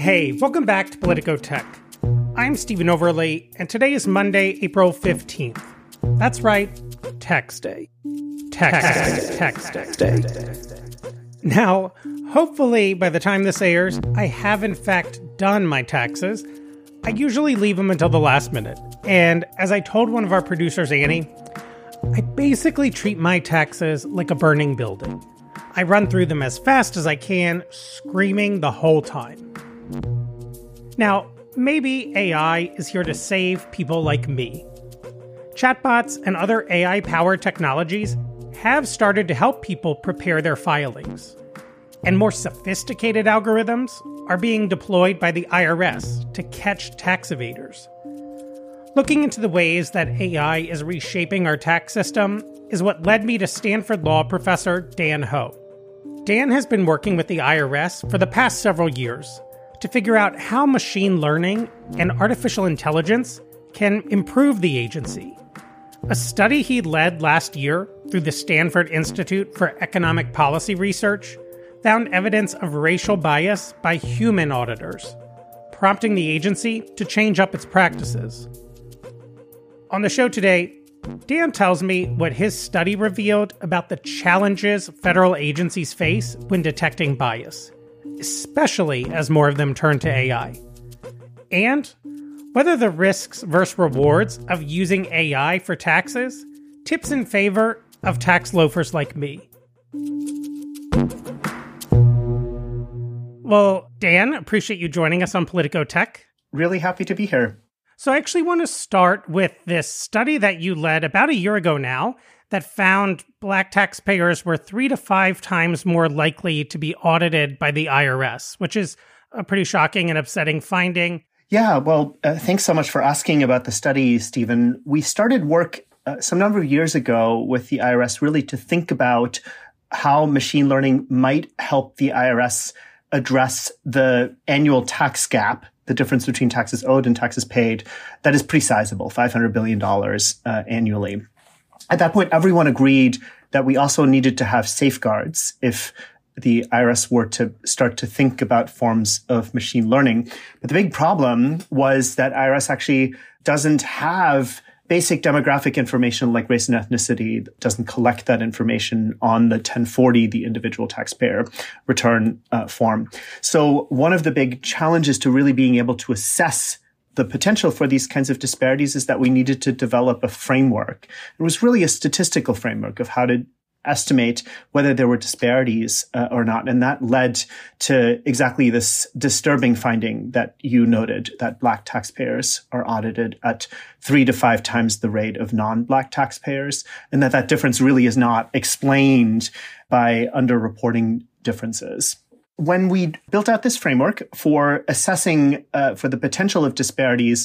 Hey, welcome back to Politico Tech. I'm Stephen Overley, and today is Monday, April 15th. That's right, Tax Day. Tax Day. Now, hopefully by the time this airs, I have in fact done my taxes. I usually leave them until the last minute, and as I told one of our producers, Annie, I basically treat my taxes like a burning building. I run through them as fast as I can, screaming the whole time. Now, maybe AI is here to save people like me. Chatbots and other AI-powered technologies have started to help people prepare their filings. And more sophisticated algorithms are being deployed by the IRS to catch tax evaders. Looking into the ways that AI is reshaping our tax system is what led me to Stanford Law professor Dan Ho. Dan has been working with the IRS for the past several years to figure out how machine learning and artificial intelligence can improve the agency. A study he led last year through the Stanford Institute for Economic Policy Research found evidence of racial bias by human auditors, prompting the agency to change up its practices. On the show today, Dan tells me what his study revealed about the challenges federal agencies face when detecting bias, especially as more of them turn to AI, and whether the risks versus rewards of using AI for taxes tips in favor of tax loafers like me. Well, Dan, appreciate you joining us on Politico Tech. Really happy to be here. So I actually want to start with this study that you led about a year ago now that found Black taxpayers were 3 to 5 times more likely to be audited by the IRS, which is a pretty shocking and upsetting finding. Yeah, well, thanks so much for asking about the study, Stephen. We started work some number of years ago with the IRS really to think about how machine learning might help the IRS address the annual tax gap, the difference between taxes owed and taxes paid, that is pretty sizable, $500 billion annually. At that point, everyone agreed that we also needed to have safeguards if the IRS were to start to think about forms of machine learning. But the big problem was that IRS actually doesn't have basic demographic information like race and ethnicity, doesn't collect that information on the 1040, the individual taxpayer return form. So one of the big challenges to really being able to assess the potential for these kinds of disparities is that we needed to develop a framework. It was really a statistical framework of how to estimate whether there were disparities or not. And that led to exactly this disturbing finding that you noted, that Black taxpayers are audited at 3 to 5 times the rate of non-Black taxpayers, and that difference really is not explained by underreporting differences. When we built out this framework for assessing for the potential of disparities,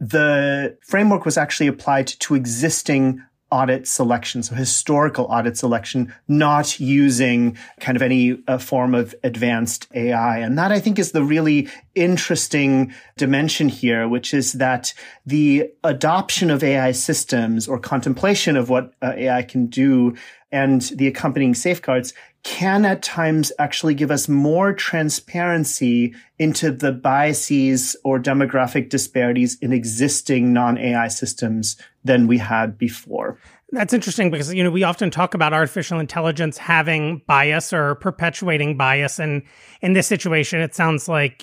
the framework was actually applied to existing audit selection, so historical audit selection, not using kind of any form of advanced AI. And that, I think, is the really interesting dimension here, which is that the adoption of AI systems or contemplation of what AI can do and the accompanying safeguards can at times actually give us more transparency into the biases or demographic disparities in existing non-AI systems than we had before. That's interesting because, we often talk about artificial intelligence having bias or perpetuating bias. And in this situation, it sounds like,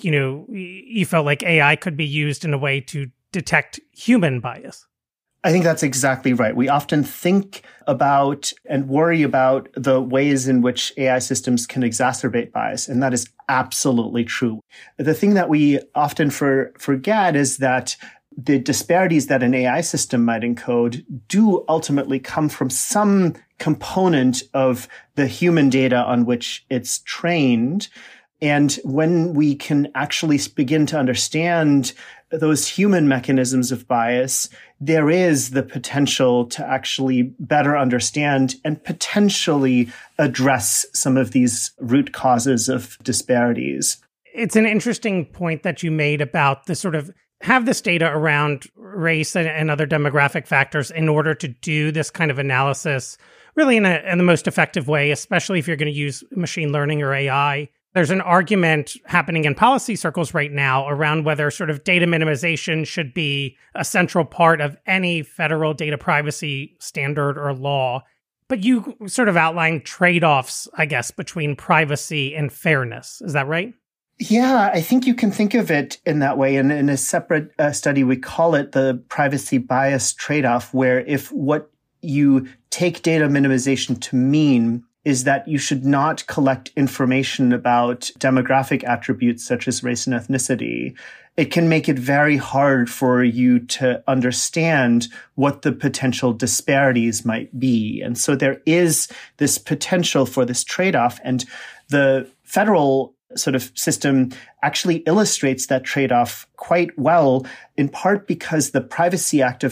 you felt like AI could be used in a way to detect human bias. I think that's exactly right. We often think about and worry about the ways in which AI systems can exacerbate bias, and that is absolutely true. The thing that we often forget is that the disparities that an AI system might encode do ultimately come from some component of the human data on which it's trained. And when we can actually begin to understand those human mechanisms of bias, there is the potential to actually better understand and potentially address some of these root causes of disparities. It's an interesting point that you made about the sort of have this data around race and other demographic factors in order to do this kind of analysis really in the most effective way, especially if you're going to use machine learning or AI. There's an argument happening in policy circles right now around whether sort of data minimization should be a central part of any federal data privacy standard or law. But you sort of outlined trade-offs, I guess, between privacy and fairness. Is that right? Yeah, I think you can think of it in that way. And in a separate study, we call it the privacy bias trade-off, where if what you take data minimization to mean is that you should not collect information about demographic attributes such as race and ethnicity, it can make it very hard for you to understand what the potential disparities might be. And so there is this potential for this trade-off. And the federal sort of system actually illustrates that trade-off quite well, in part because the Privacy Act of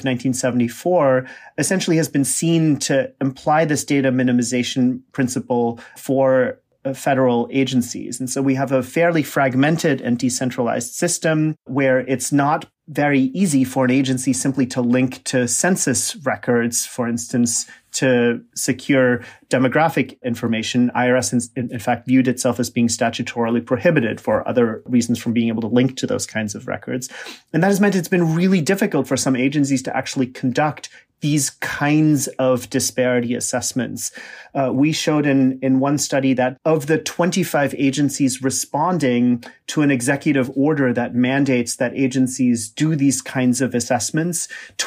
1974 essentially has been seen to imply this data minimization principle for federal agencies. And so we have a fairly fragmented and decentralized system where it's not very easy for an agency simply to link to census records, for instance, to secure demographic information. IRS, in fact, viewed itself as being statutorily prohibited for other reasons from being able to link to those kinds of records. And that has meant it's been really difficult for some agencies to actually conduct these kinds of disparity assessments. We showed in one study that of the 25 agencies responding to an executive order that mandates that agencies do these kinds of assessments,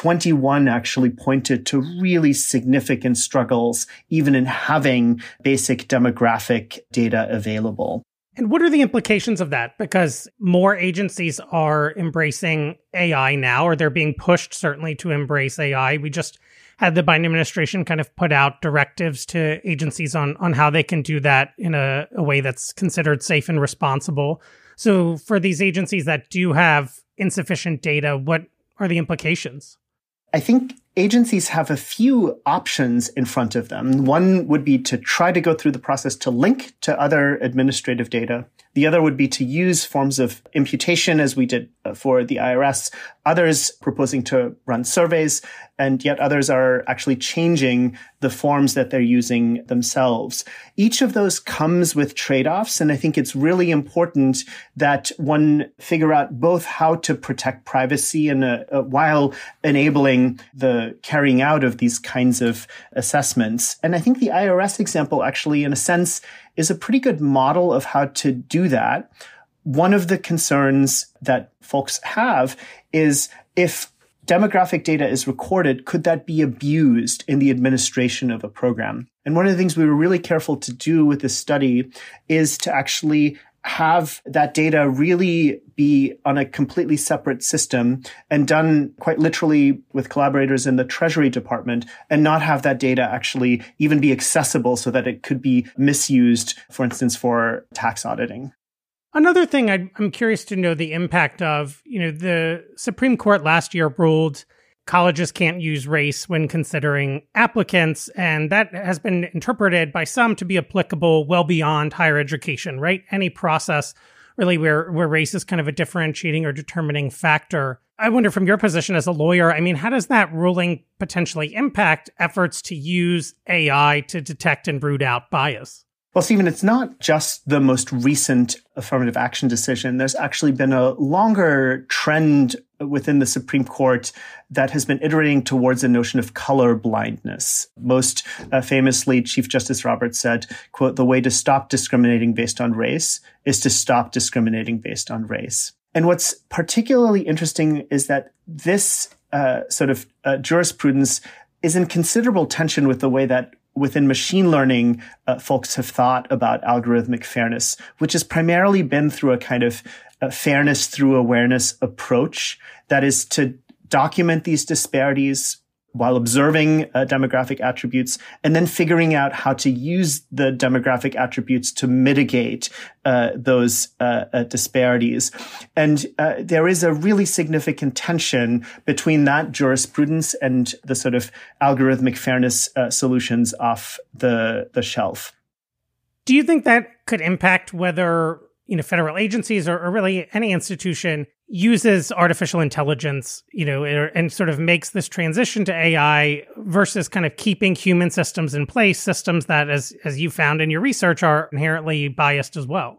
21 actually pointed to really significant struggles, even in having basic demographic data available. And what are the implications of that? Because more agencies are embracing AI now, or they're being pushed certainly to embrace AI. We just had the Biden administration kind of put out directives to agencies on how they can do that in a way that's considered safe and responsible. So for these agencies that do have insufficient data, what are the implications? I think agencies have a few options in front of them. One would be to try to go through the process to link to other administrative data. The other would be to use forms of imputation, as we did for the IRS. Others proposing to run surveys, and yet others are actually changing the forms that they're using themselves. Each of those comes with trade-offs, and I think it's really important that one figure out both how to protect privacy and while enabling the carrying out of these kinds of assessments. And I think the IRS example actually, in a sense, is a pretty good model of how to do that. One of the concerns that folks have is if demographic data is recorded, could that be abused in the administration of a program? And one of the things we were really careful to do with this study is to actually have that data really be on a completely separate system and done quite literally with collaborators in the Treasury Department, and not have that data actually even be accessible so that it could be misused, for instance, for tax auditing. Another thing I'm curious to know the impact of, the Supreme Court last year ruled colleges can't use race when considering applicants, and that has been interpreted by some to be applicable well beyond higher education, right? Any process really where race is kind of a differentiating or determining factor. I wonder, from your position as a lawyer, how does that ruling potentially impact efforts to use AI to detect and root out bias? Well, Stephen, it's not just the most recent affirmative action decision. There's actually been a longer trend within the Supreme Court that has been iterating towards a notion of color blindness. Most famously, Chief Justice Roberts said, quote, "The way to stop discriminating based on race is to stop discriminating based on race." And what's particularly interesting is that this jurisprudence is in considerable tension with the way that within machine learning, folks have thought about algorithmic fairness, which has primarily been through a kind of fairness through awareness approach. That is to document these disparities while observing demographic attributes, and then figuring out how to use the demographic attributes to mitigate those disparities. And there is a really significant tension between that jurisprudence and the sort of algorithmic fairness solutions off the shelf. Do you think that could impact whether federal agencies or really any institution uses artificial intelligence, and sort of makes this transition to AI versus kind of keeping human systems in place, systems that, as you found in your research, are inherently biased as well?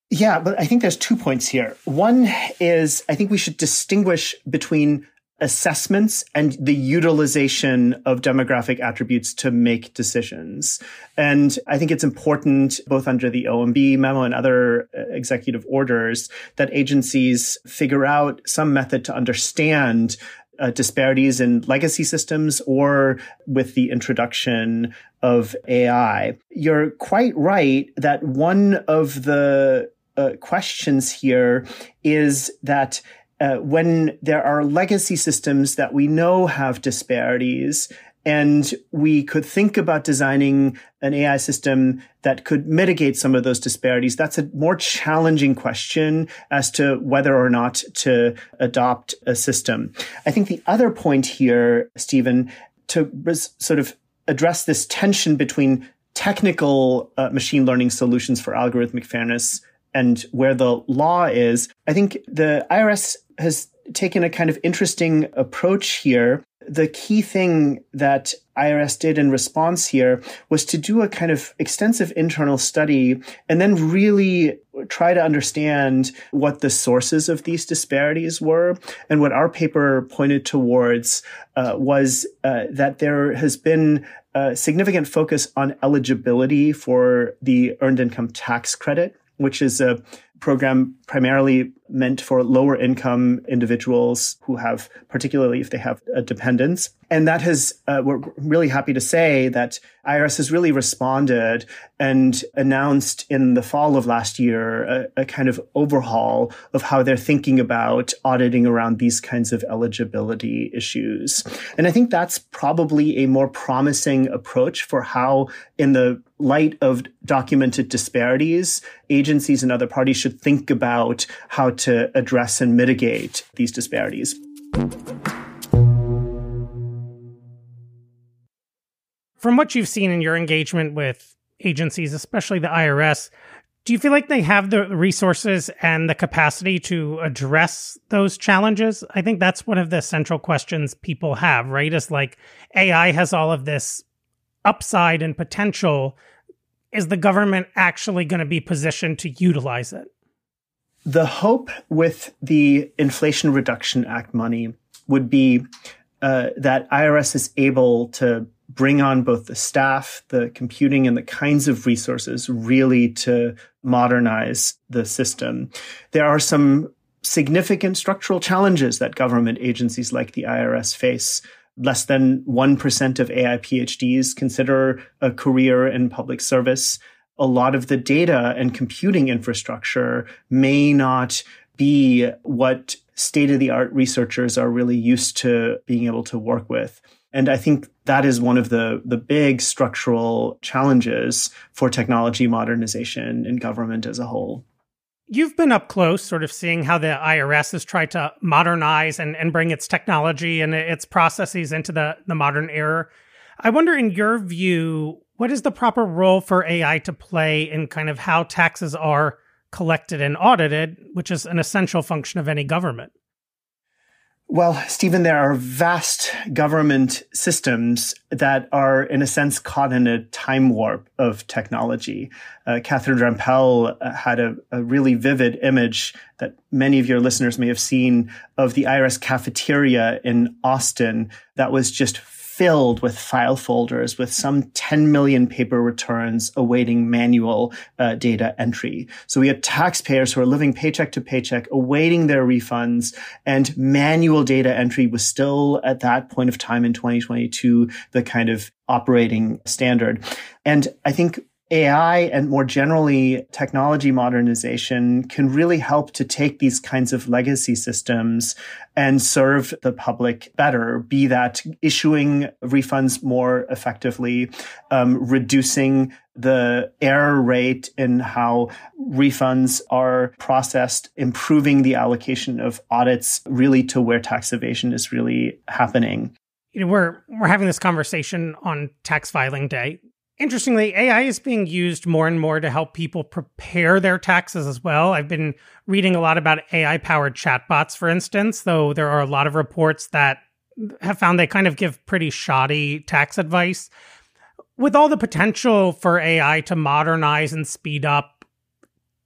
Yeah, but I think there's 2 points here. One is I think we should distinguish between assessments and the utilization of demographic attributes to make decisions. And I think it's important, both under the OMB memo and other executive orders, that agencies figure out some method to understand disparities in legacy systems or with the introduction of AI. You're quite right that one of the questions here is that when there are legacy systems that we know have disparities, and we could think about designing an AI system that could mitigate some of those disparities, that's a more challenging question as to whether or not to adopt a system. I think the other point here, Stephen, to sort of address this tension between technical machine learning solutions for algorithmic fairness and where the law is, I think the IRS has taken a kind of interesting approach here. The key thing that IRS did in response here was to do a kind of extensive internal study and then really try to understand what the sources of these disparities were. And what our paper pointed towards was that there has been a significant focus on eligibility for the Earned Income Tax Credit, which is a program primarily meant for lower income individuals who have, particularly if they have dependents. And that has, we're really happy to say that IRS has really responded and announced in the fall of last year a kind of overhaul of how they're thinking about auditing around these kinds of eligibility issues. And I think that's probably a more promising approach for how, in the light of documented disparities, agencies and other parties should think about how to address and mitigate these disparities. From what you've seen in your engagement with agencies, especially the IRS, do you feel like they have the resources and the capacity to address those challenges? I think that's one of the central questions people have, right? Is like AI has all of this upside and potential. Is the government actually going to be positioned to utilize it? The hope with the Inflation Reduction Act money would be that IRS is able to bring on both the staff, the computing, and the kinds of resources really to modernize the system. There are some significant structural challenges that government agencies like the IRS face. Less than 1% of AI PhDs consider a career in public service. A lot of the data and computing infrastructure may not be what state-of-the-art researchers are really used to being able to work with. And I think that is one of the big structural challenges for technology modernization in government as a whole. You've been up close, sort of seeing how the IRS has tried to modernize and bring its technology and its processes into the modern era. I wonder, in your view, what is the proper role for AI to play in kind of how taxes are collected and audited, which is an essential function of any government? Well, Stephen, there are vast government systems that are, in a sense, caught in a time warp of technology. Catherine Rampell had a really vivid image that many of your listeners may have seen of the IRS cafeteria in Austin that was just filled with file folders with some 10 million paper returns awaiting manual data entry. So we had taxpayers who are living paycheck to paycheck, awaiting their refunds, and manual data entry was still at that point of time in 2022 the kind of operating standard. And I think AI and more generally technology modernization can really help to take these kinds of legacy systems and serve the public better, be that issuing refunds more effectively, reducing the error rate in how refunds are processed, improving the allocation of audits really to where tax evasion is really happening. You know, we're having this conversation on tax filing day. Interestingly, AI is being used more and more to help people prepare their taxes as well. I've been reading a lot about AI-powered chatbots, for instance, though there are a lot of reports that have found they kind of give pretty shoddy tax advice. With all the potential for AI to modernize and speed up,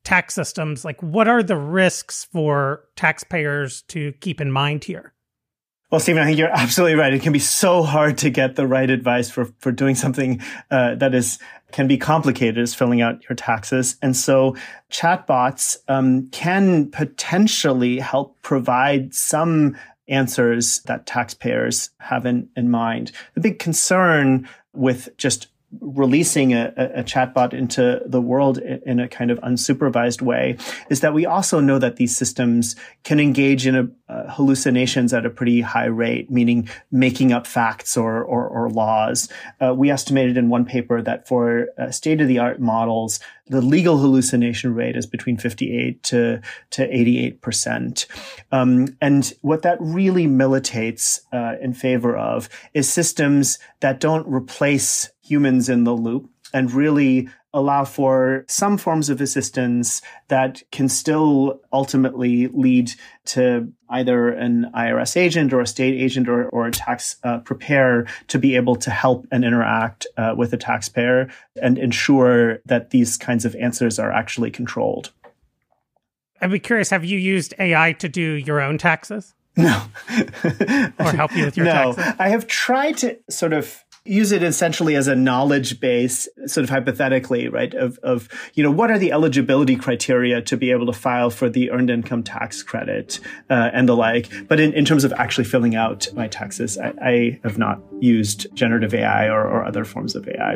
tax systems, like what are the risks for taxpayers to keep in mind here? Well, Stephen, I think you're absolutely right. It can be so hard to get the right advice for doing something that can be complicated as filling out your taxes. And so chatbots can potentially help provide some answers that taxpayers have in mind. The big concern with just releasing a chatbot into the world in a kind of unsupervised way is that we also know that these systems can engage in hallucinations at a pretty high rate, meaning making up facts or laws. We estimated in one paper that for state-of-the-art models, the legal hallucination rate is between 58 to 88%. And what that really militates in favor of is systems that don't replace humans in the loop and really allow for some forms of assistance that can still ultimately lead to either an IRS agent or a state agent or a tax preparer to be able to help and interact with a taxpayer and ensure that these kinds of answers are actually controlled. I'd be curious, have you used AI to do your own taxes? No. Or help you with your taxes? No, I have tried to sort of use it essentially as a knowledge base, sort of hypothetically, right, of what are the eligibility criteria to be able to file for the earned income tax credit and the like. But in terms of actually filling out my taxes, I have not used generative AI or other forms of AI.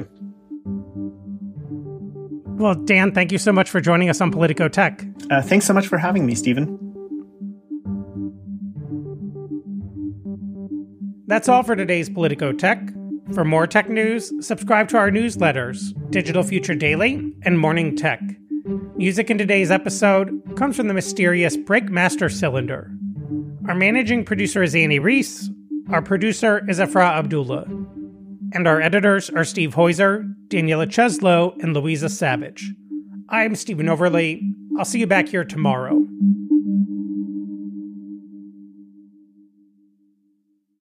Well, Dan, thank you so much for joining us on Politico Tech. Thanks so much for having me, Stephen. That's all for today's Politico Tech. For more tech news, subscribe to our newsletters, Digital Future Daily and Morning Tech. Music in today's episode comes from the mysterious Breakmaster Cylinder. Our managing producer is Annie Reese. Our producer is Afra Abdullah. And our editors are Steve Heuser, Daniela Cheslow, and Louisa Savage. I'm Stephen Overley. I'll see you back here tomorrow.